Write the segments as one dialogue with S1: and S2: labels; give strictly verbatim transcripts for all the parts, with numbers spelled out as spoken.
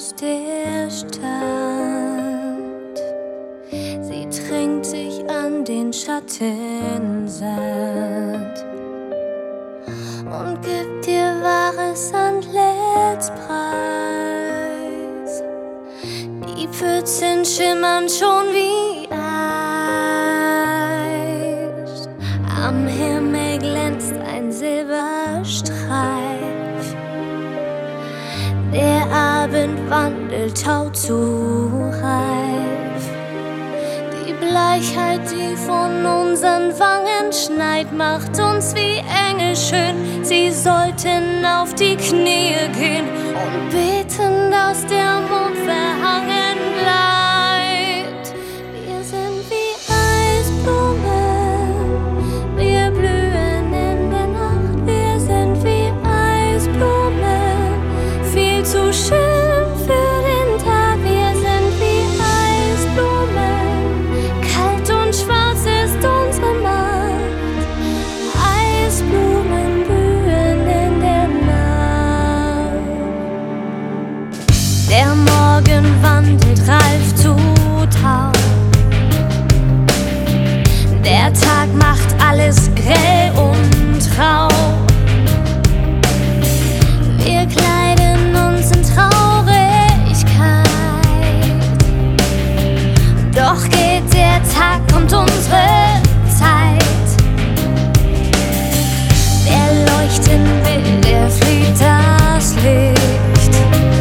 S1: ist der Stadt. Sie trinkt sich an den Schatten satt und gibt dir wahres Antlitz preis. Die Pfützen schimmern schon wie Eis. Am Himmel glänzt ein Silberstreif. Der Abend wandelt taut zu reif. Die Bleichheit, die von unseren Wangen schneit, macht uns wie Engel schön. Sie sollten auf die Knie gehen und betend aus der Mond verhangen bleibt. Wir sind wie Eisblumen, wir blühen in der Nacht. Wir sind wie Eisblumen, viel zu schön für den Tag. Wir sind wie Eisblumen, kalt und schwarz ist unsere Macht. Eisblumen blühen in der Nacht. Der Morgen wandelt reif zu Tau. Der Tag macht alles grell und rau. Wir kleiden uns in Traurigkeit. Doch geht der Tag, kommt unsere Zeit. Wer leuchten will, der flieht das Licht.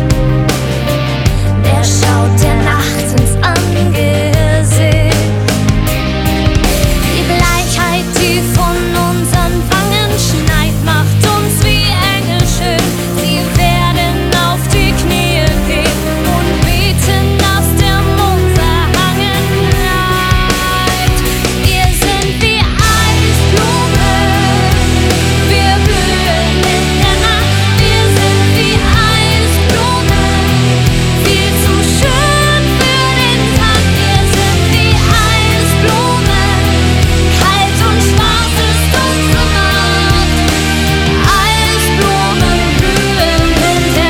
S1: Der schaut der Nacht ins Angesicht. Die Bleichheit, die von unseren Wangen schneit, macht uns wie Engel schön. Sie werden auf die Knie gehen und beten, dass der Mond verhangen bleibt. Wir sind wie Eisblumen, wir blühen in der Nacht. Wir sind wie Eisblumen, viel zu schön für den Tag. Wir sind wie Eisblumen, kalt und schwarz ist unsere Macht. Eisblumen blühen in der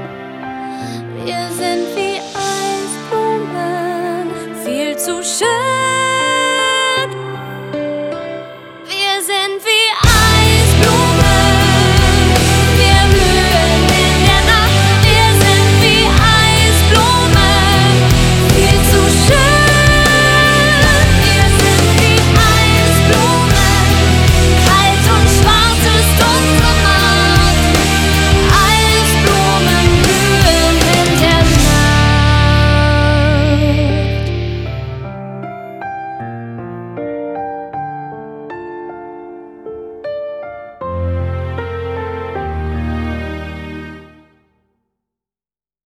S1: Eisblumen, wir sind wie Eisblumen, viel zu schön